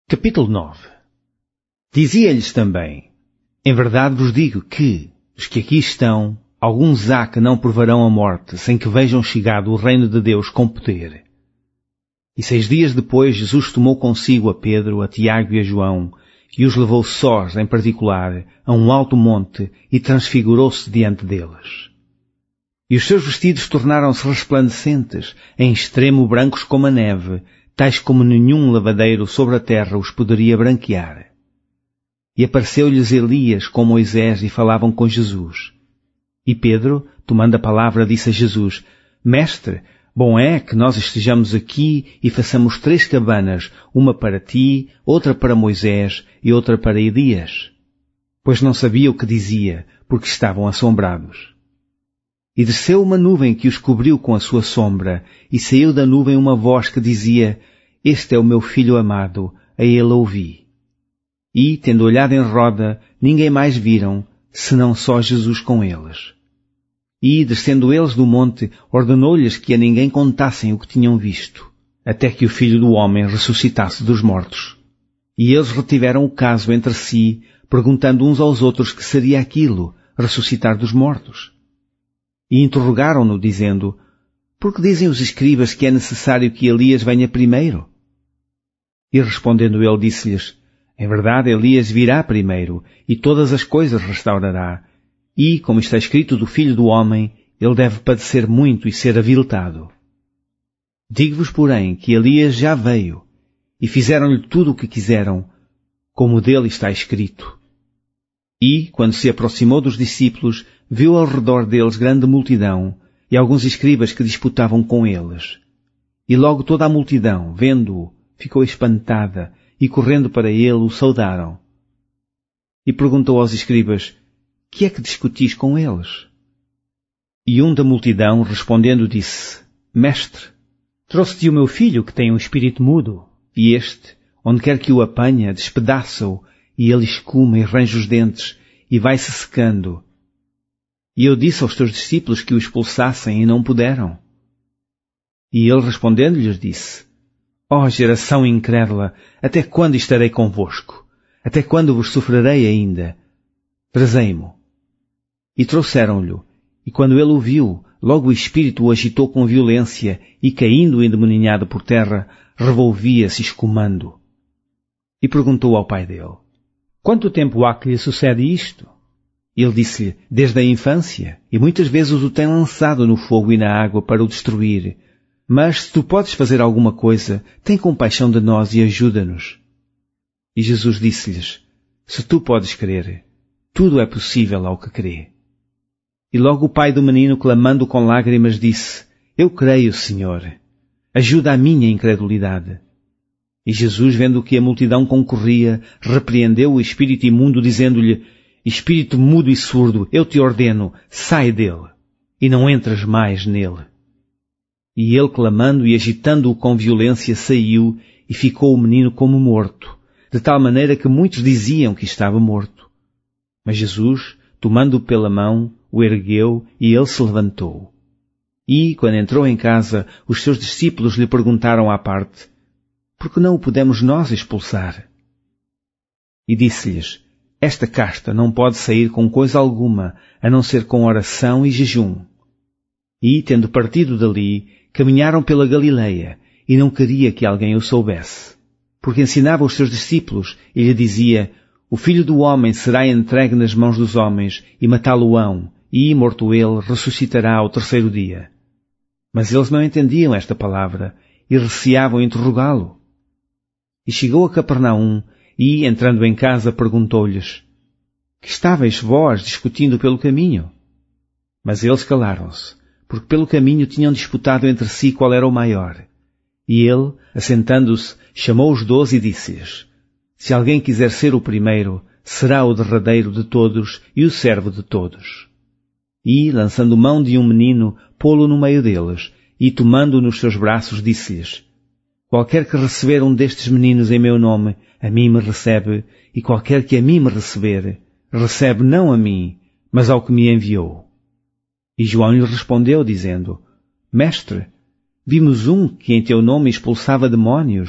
Capítulo 9. Dizia-lhes também: Em verdade vos digo que, dos que aqui estão, alguns há que não provarão a morte, sem que vejam chegado o reino de Deus com poder. E 6 dias depois Jesus tomou consigo a Pedro, a Tiago e a João, e os levou sós, em particular, a um alto monte, e transfigurou-se diante deles. E os seus vestidos tornaram-se resplandecentes, em extremo brancos como a neve, tais como nenhum lavadeiro sobre a terra os poderia branquear. E apareceu-lhes Elias com Moisés e falavam com Jesus. E Pedro, tomando a palavra, disse a Jesus: Mestre, bom é que nós estejamos aqui e façamos 3 cabanas, uma para ti, outra para Moisés e outra para Elias. Pois não sabia o que dizia, porque estavam assombrados. E desceu uma nuvem que os cobriu com a sua sombra, e saiu da nuvem uma voz que dizia: Este é o meu filho amado, a ele ouvi. E, tendo olhado em roda, ninguém mais viram, senão só Jesus com eles. E, descendo eles do monte, ordenou-lhes que a ninguém contassem o que tinham visto, até que o Filho do Homem ressuscitasse dos mortos. E eles retiveram o caso entre si, perguntando uns aos outros que seria aquilo, ressuscitar dos mortos. E interrogaram-no, dizendo: Por que dizem os escribas que é necessário que Elias venha primeiro? E respondendo ele, disse-lhes: Em verdade, Elias virá primeiro, e todas as coisas restaurará. E, como está escrito do Filho do Homem, ele deve padecer muito e ser aviltado. Digo-vos, porém, que Elias já veio, e fizeram-lhe tudo o que quiseram, como dele está escrito. E, quando se aproximou dos discípulos, viu ao redor deles grande multidão, e alguns escribas que disputavam com eles. E logo toda a multidão, vendo-o, ficou espantada, e correndo para ele o saudaram. E perguntou aos escribas: Que é que discutis com eles? E um da multidão, respondendo, disse: Mestre, trouxe-te o meu filho que tem um espírito mudo, e este, onde quer que o apanha, despedaça-o, e ele escuma e range os dentes, e vai-se secando. E eu disse aos teus discípulos que o expulsassem, e não puderam. E ele respondendo-lhes disse: Ó geração incrédula, até quando estarei convosco? Até quando vos sofrerei ainda? Trazei-mo. E trouxeram-lhe, e quando ele o viu, logo o espírito o agitou com violência, e caindo endemoninhado por terra, revolvia-se escumando. E perguntou ao pai dele: Quanto tempo há que lhe sucede isto? Ele disse-lhe: Desde a infância, e muitas vezes o tem lançado no fogo e na água para o destruir. Mas, se tu podes fazer alguma coisa, tem compaixão de nós e ajuda-nos. E Jesus disse-lhes: Se tu podes crer, tudo é possível ao que crê. E logo o pai do menino, clamando com lágrimas, disse: Eu creio, Senhor. Ajuda a minha incredulidade. E Jesus, vendo que a multidão concorria, repreendeu o espírito imundo, dizendo-lhe: Espírito mudo e surdo, eu te ordeno, sai dele, e não entres mais nele. E ele, clamando e agitando-o com violência, saiu, e ficou o menino como morto, de tal maneira que muitos diziam que estava morto. Mas Jesus, tomando-o pela mão, o ergueu, e ele se levantou. E, quando entrou em casa, os seus discípulos lhe perguntaram à parte: Por que não o pudemos nós expulsar? E disse-lhes: Esta casta não pode sair com coisa alguma, a não ser com oração e jejum. E, tendo partido dali, caminharam pela Galileia, e não queria que alguém o soubesse. Porque ensinava os seus discípulos, e lhe dizia: O Filho do Homem será entregue nas mãos dos homens, e matá-lo-ão, e, morto ele, ressuscitará ao 3º dia. Mas eles não entendiam esta palavra, e receavam interrogá-lo. E chegou a Capernaum, e, entrando em casa, perguntou-lhes: Que estáveis vós discutindo pelo caminho? Mas eles calaram-se, porque pelo caminho tinham disputado entre si qual era o maior. E ele, assentando-se, chamou os 12 e disse-lhes: Se alguém quiser ser o primeiro, será o derradeiro de todos e o servo de todos. E, lançando mão de um menino, pô-lo no meio deles, e tomando-o nos seus braços, disse-lhes: Qualquer que receber um destes meninos em meu nome, a mim me recebe, e qualquer que a mim me receber, recebe não a mim, mas ao que me enviou. E João lhe respondeu, dizendo: Mestre, vimos um que em teu nome expulsava demónios,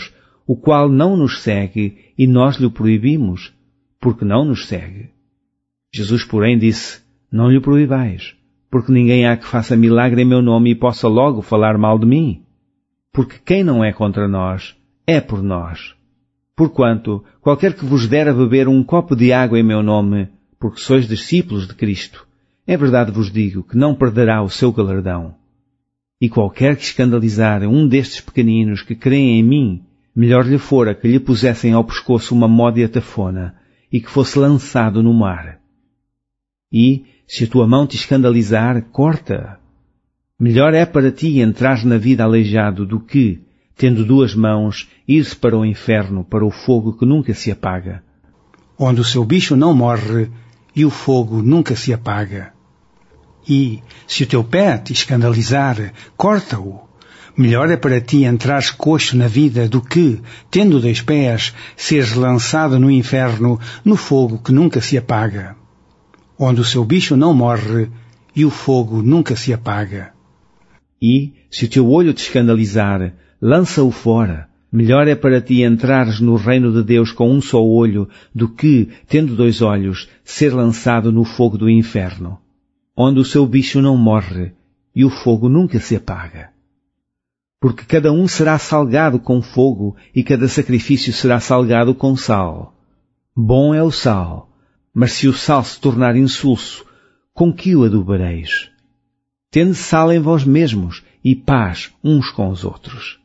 o qual não nos segue e nós lhe proibimos, porque não nos segue. Jesus, porém, disse, não lhe proibais, porque ninguém há que faça milagre em meu nome e possa logo falar mal de mim. Porque quem não é contra nós, é por nós. Porquanto, qualquer que vos der a beber um copo de água em meu nome, porque sois discípulos de Cristo, é verdade vos digo que não perderá o seu galardão. E qualquer que escandalizar um destes pequeninos que creem em mim, melhor lhe fora que lhe pusessem ao pescoço uma módia tafona e que fosse lançado no mar. E, se a tua mão te escandalizar, corta. Melhor é para ti entrares na vida aleijado do que, tendo duas mãos, ir-se para o inferno, para o fogo que nunca se apaga, onde o seu bicho não morre e o fogo nunca se apaga. E, se o teu pé te escandalizar, corta-o. Melhor é para ti entrares coxo na vida do que, tendo 2 pés, seres lançado no inferno, no fogo que nunca se apaga, onde o seu bicho não morre e o fogo nunca se apaga. E, se o teu olho te escandalizar, lança-o fora. Melhor é para ti entrares no reino de Deus com um só olho, do que, tendo 2 olhos, ser lançado no fogo do inferno, onde o seu bicho não morre e o fogo nunca se apaga. Porque cada um será salgado com fogo e cada sacrifício será salgado com sal. Bom é o sal, mas se o sal se tornar insulso, com que o adubareis? Tende sal em vós mesmos e paz uns com os outros.